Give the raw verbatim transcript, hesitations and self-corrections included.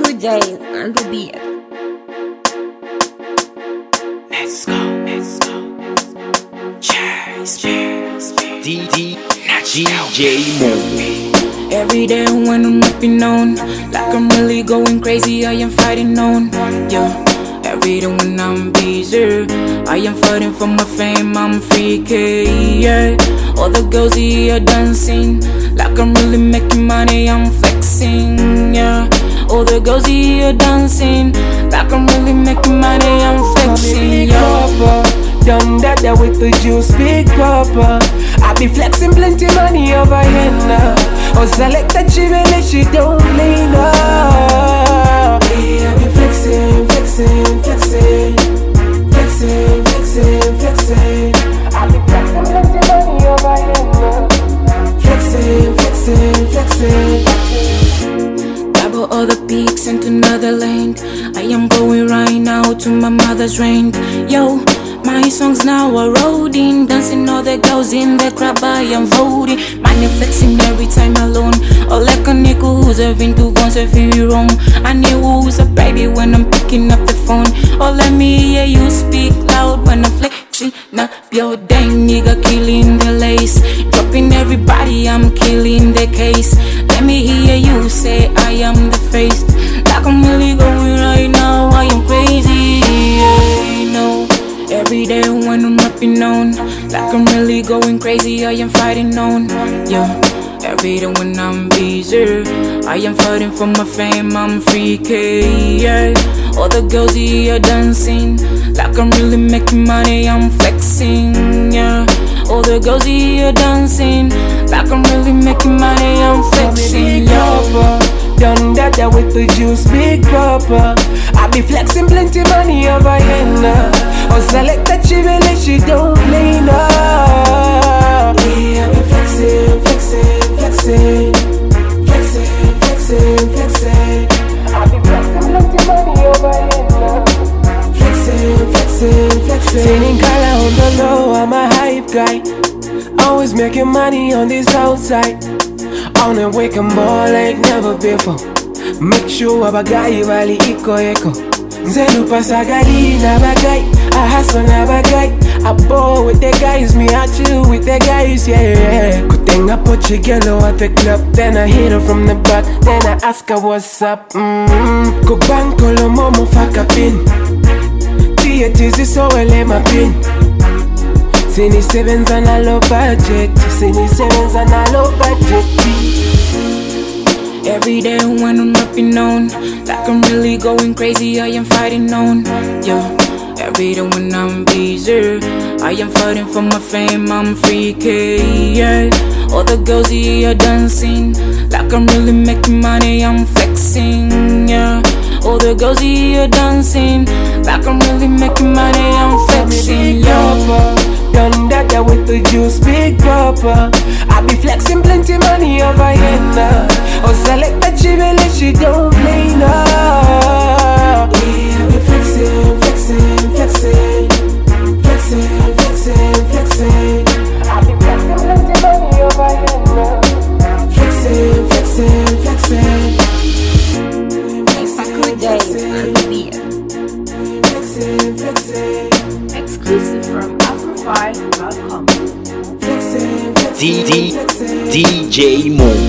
Cool J on the beat. Let's go, let's go. Cheers, cheers, D D D J Mo. Every day when I'm rapping on, like I'm really going crazy, I am fighting on. Yeah. Every day when I'm busy, I am fighting for my fame, I'm freaky, yeah. All the girls here dancing, like I'm really making money, I'm flexing, yeah. All the girls here dancing, like I'm really making money, I'm flexing, yeah. Done that there with the juice, big papa. I be flexing plenty money over here now. Oh, select that she really, she don't play now. Yeah, I be flexing, flexing, flexing, flexing, flexing, flexing. I be flexing plenty money over here now. Flexing, flexing, flexing. Double all the peaks into another lane. I am going right now to my mother's rain. Yo, my songs now are rolling, dancing all the girls in the crowd, I am voting. Money flexing every time alone. Or like a nigga who's having to once if you wrong. I knew who's a baby when I'm picking up the phone. Or let me hear you speak loud when I'm flexing. Now your dang nigga killing the lace, dropping everybody, I'm killing the case. Let me hear you say I am the face. Like I'm really going right now, I am crazy, yeah, no. Every day when I'm rapping on, like I'm really going crazy, I am fighting on, yeah. Every day when I'm busy, I am fighting for my fame, I'm freaky, yeah. All the girls here dancing, like I'm really making money, I'm flexing, yeah. All the girls here dancing, like I'm really making money, I'm flexing, yeah. Done that there with the juice, big papa. I be flexing plenty money over here now. Oh, select that she really, she don't play now. Yeah, I be flexing, flexing, flexing, flexing, flexing, flexing. I be flexing plenty money over here now. Flexing, flexing, flexing. Singing color on the low, I'm a hype guy. Always making money on this outside. On a wake and ball like never before. Make sure abagay bali iko eko. Nzelu pasagali na bagay. I hustle na bagay. I ball with the guys, me I chill with the guys, yeah. Kutenga pochigelo at the club, then I hit her from the back, then I ask her what's up. Mm-hmm. Kubanko lo momo faka pin. Tia tizi so ele ma pin. Sini sevens and a low budget. Sini sevens and a low budget. Every day when I'm rapping on, like I'm really going crazy, I am fighting on, yeah. Every day when I'm busy, I am fighting for my fame, I'm freaky, yeah. All the girls here dancing, like I'm really making money, I'm flexing, yeah. All the girls here dancing, like I'm really making money, I'm flexing, yeah. Done that there with the juice, big papa. I be flexing plenty money over here now. Oh, select that she really, she don't play now. Yeah, I be flexing, flexing, flexing, flexing, flexing, flexing. I be flexing plenty money over here now. Flexing, flexing, flexing. Cool J on the beat. Flexing, flexing. Exclusive from Afrofi dot com. D D D J Mo.